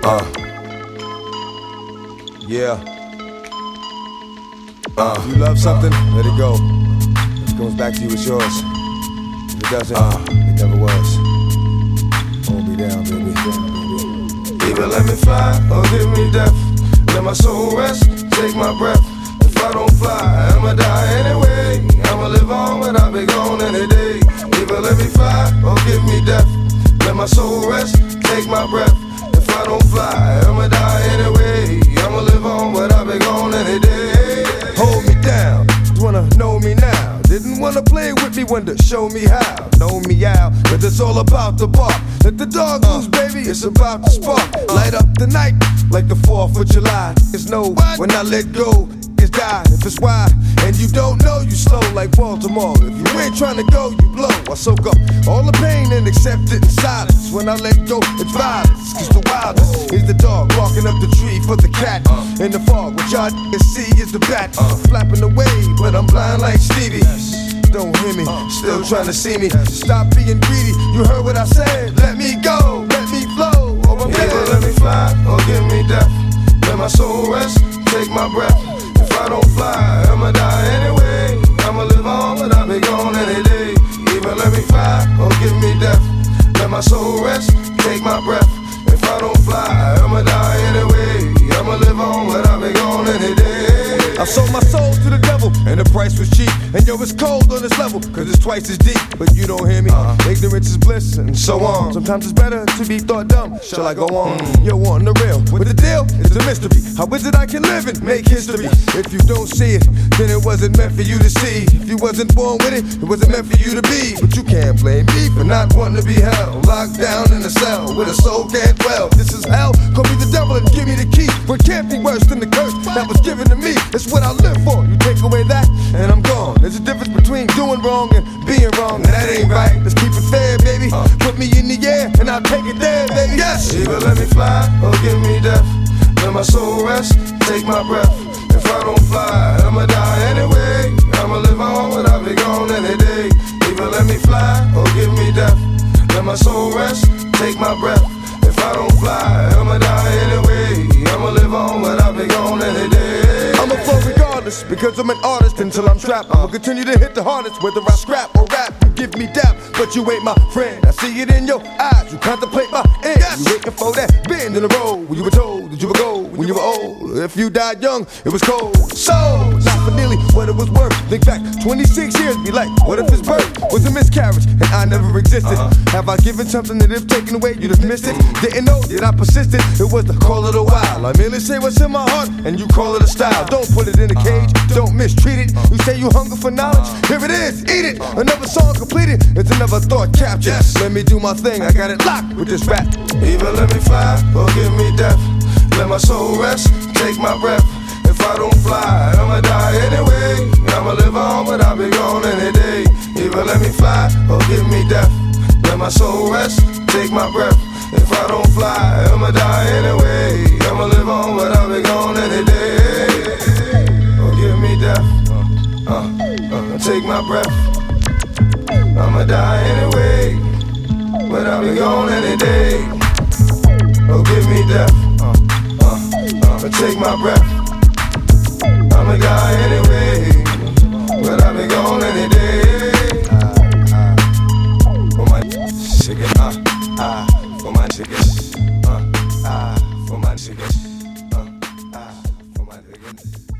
Yeah. If you love something, let it go. If it comes back to you, it's yours. If it doesn't, it never was. Hold me down, baby. Either let me fly or give me death. Let my soul rest, take my breath. If I don't fly, I'ma die anyway. I'ma live on, but I'll be gone any day. Either let me fly or give me death. Let my soul rest, take my breath. If I don't fly, I'ma die anyway. I'ma live on, but I'll be gone any day. Hold me down, wanna know me now. Didn't wanna play with me, wanted to show me how. Know me out, cause it's all about the bark. Let the dog loose, baby, it's about to spark. Light up the night, like the 4th of July. It's no, when I let go, it's die. If it's why, and you don't know, you slow like Baltimore. If you ain't trying to go, you blow. I soak up all the pain and accept it in silence. When I let go, it's violence. Cause the wildest is the dog walking up the tree for the cat. In the fog, what y'all can see is the bat flapping away, but I'm blind like Stevie. Don't hear me, still trying to see me. Stop being greedy, you heard what I said. Let me go, let me flow. Either let me fly or give me death. Let my soul rest, take my breath. If I don't fly, I'ma die anyway. I'ma live on, but I'll be gone any day. Either let me fly or give me death. Let my soul rest, take my breath. If I don't fly, I'ma die anyway. I'ma live on, but I'll be gone any day. I sold my soul to the devil, and the price was cheap. And yo, it's cold on this level, cause it's twice as deep. But you don't hear me, ignorance is bliss, and so on. Sometimes it's better to be thought dumb. Shall I go on? Yo, on the real, what the deal is a mystery. How is it I can live and make history? If you don't see it, then it wasn't meant for you to see. If you wasn't born with it, it wasn't meant for you to be. But you can't blame me for not wanting to be held. Locked down in a cell, where the soul can't dwell. This is hell, call me the devil and give me the key. For it can't be worse than the curse that was given to me. It's what I live for. You take away that, and I'm gone. There's a difference between doing wrong and being wrong, and that ain't right. Let's keep it fair, baby. Put me in the air, and I'll take it there, baby. Yes! Either let me fly or give me death. Let my soul rest, take my breath. If I don't fly, I'ma die anyway. I'ma live on, but I'll be gone any day. Either let me fly or give me death. Let my soul rest, take my breath. If I don't fly, I'ma die anyway. I'ma live on, but I'll be gone any day. I'ma flow regardless, because I'm an artist until I'm trapped. I'ma continue to hit the hardest, whether I scrap or rap. You give me dap, but you ain't my friend. I see it in your eyes, you contemplate my end. You waiting for that bend in the road when you were told that you would go when you were old. If you died young, it was cold. So, not for nearly what it was worth. Think back 26 years, be like, what if his birth was a miscarriage and I never existed? Have I given something that if taken away, you'd have missed it? Didn't know that I persisted, it was the call of the wild. I merely say what's in my heart, and you call it a style. Don't put it in a cage, don't mistreat it. You say you hunger for knowledge, here it is, eat it. Another song completed, it's another thought captured. Let me do my thing, I got it locked with this rap. Either let me fly or give me death. Let my soul rest, take my breath. If I don't fly, I'ma die anyway. I'ma live on, but I'll be gone any day. Either let me fly or give me death. Let my soul rest, take my breath. If I don't fly, I'ma die anyway. I'ma live on, but I'll be gone any day. Or give me death, take my breath. I'ma die anyway, but I'll be gone any day. Or give me death, take my breath. I'ma die anyway, but I'll be gone any day. For my chicken, for my chicken, for my chicken, for my chicken.